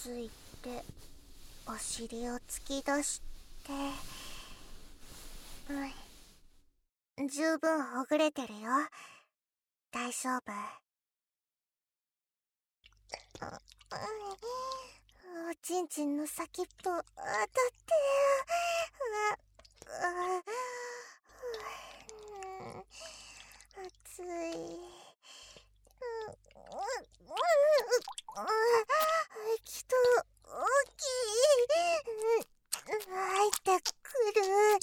ついてお尻を突き出して、十分ほぐれてるよ。大丈夫。おちんちんの先っぽ当たって。熱い。きっと大きい。入ってくる。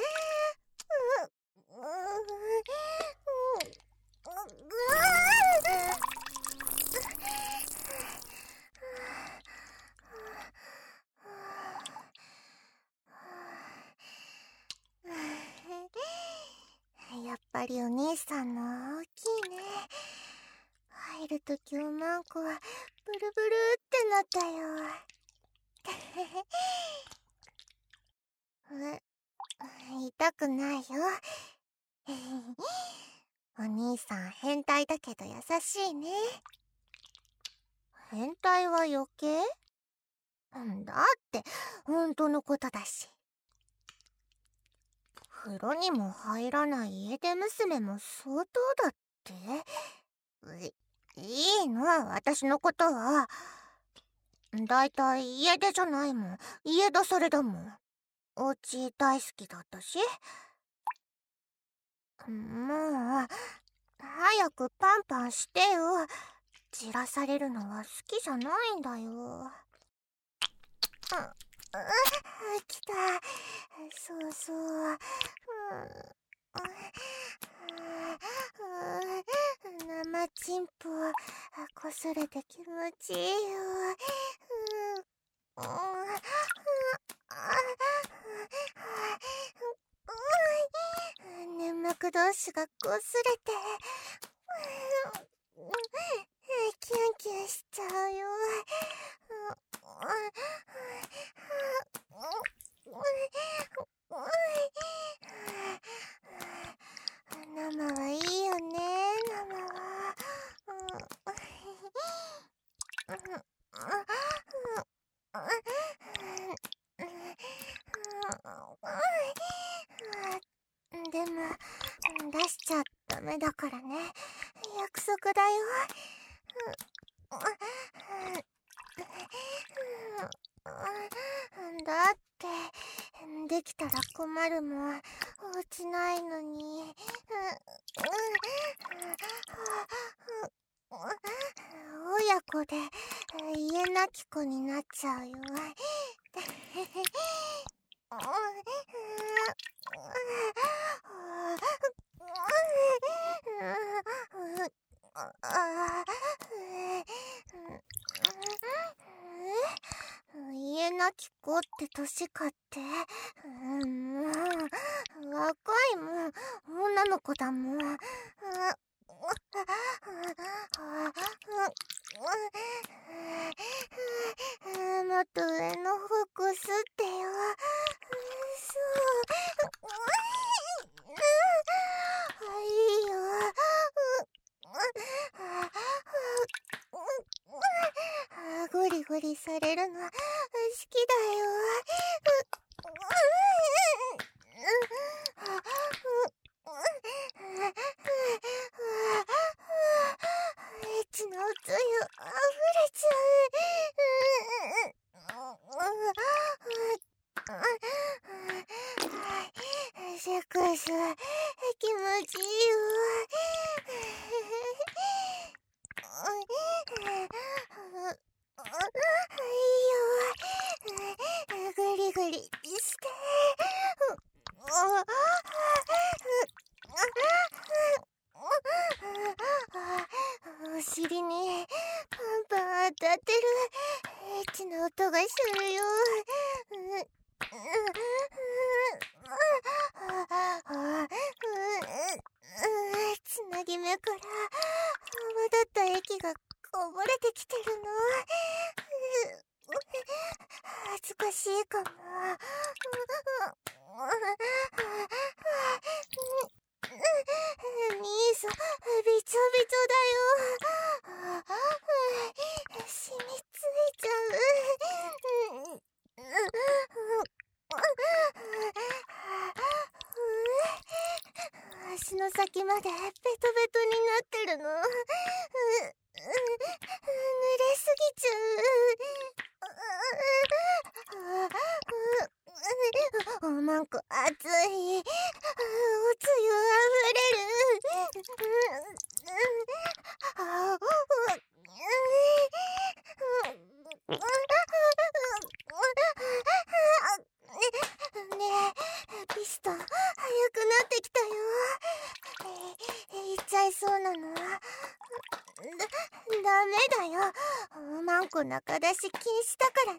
やっぱりお兄さんの大きいね。入るときおまんこはブルブルってなったよ。痛くないよ。お兄さん変態だけど優しいね。変態は余計？だって本当のことだし。風呂にも入らない家出娘も相当だって？いいの、私のことは。だいたい家出じゃないもん。家出それだもん。お家大好きだったし。もう早くパンパンしてよ。じらされるのは好きじゃないんだよ。来た。そうそう。生チンポこすれて気持ちいいよ。粘膜同士がこすれてキュンキュンしちゃうよ。生はいいよね、生は。でも出しちゃダメだからね。約束だよ。だってできたら困るもん。お家ないのに。親子で家なき子になっちゃうよ。家なき子って年かって。もう若いもん。女の子だもん。もっと上の方こすってよ。そう。いいよ。ゴリゴリされるの好きだよ。エッチなおつゆ溢れちゃう。セックス気持ちいいよ。いいよ。グリグリしてお尻にパンパン当たってる。エッチな音がするよ。つなぎ目から泡立った液がこぼれてきてるの。恥ずかしいかも。兄さんびちょびちょだよ。染みついちゃう。 先までベトベトになってるの。濡れすぎちゃう。おまんこ熱い。おつゆあふれる。ねえ、ピストン、早くなってきたよ。行っちゃいそうなの。ダメだよ。おまんこ中出し禁止だからね。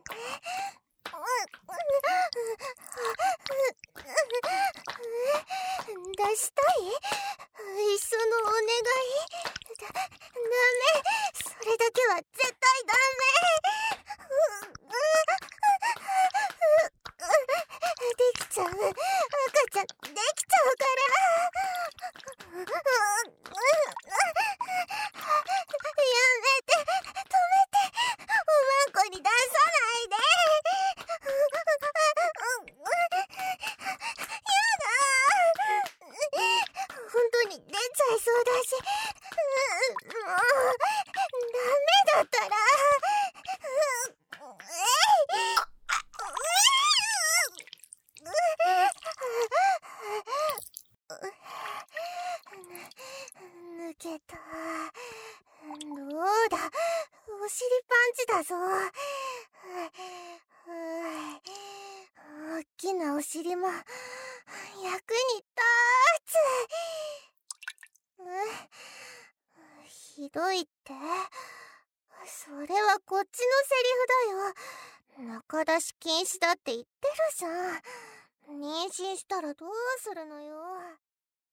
出したい？一緒のお願い？ダメ。それだけは絶対ダメ。できちゃう。赤ちゃんできちゃうから。やめて、止めて。おまんこに出さないで。やだ。本当に出ちゃいそうだし。もうダメだったら。抜けた。どうだ、お尻パンチだぞ。大きなお尻も役に立つ。ひどいって？それはこっちのセリフだよ。中出し禁止だって言ってるじゃん。妊娠したらどうするのよ。